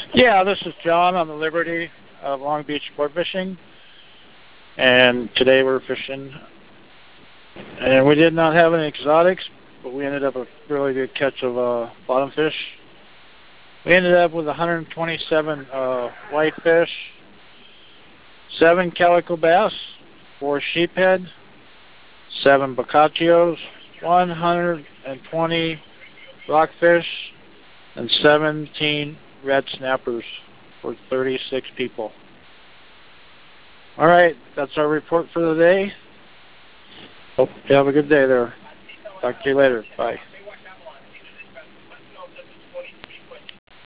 Yeah, this is John on the Liberty of Long Beach Sport Fishing, and today we're fishing, and we did not have any exotics, but we ended up with a really good catch of bottom fish. We ended up with 127 whitefish, 7 calico bass, 4 sheephead, 7 boccaccios, 120 rockfish, and 17 red snappers for 36 people. All right, that's our report for the day. Hope you have a good day there. Talk to you later. Bye.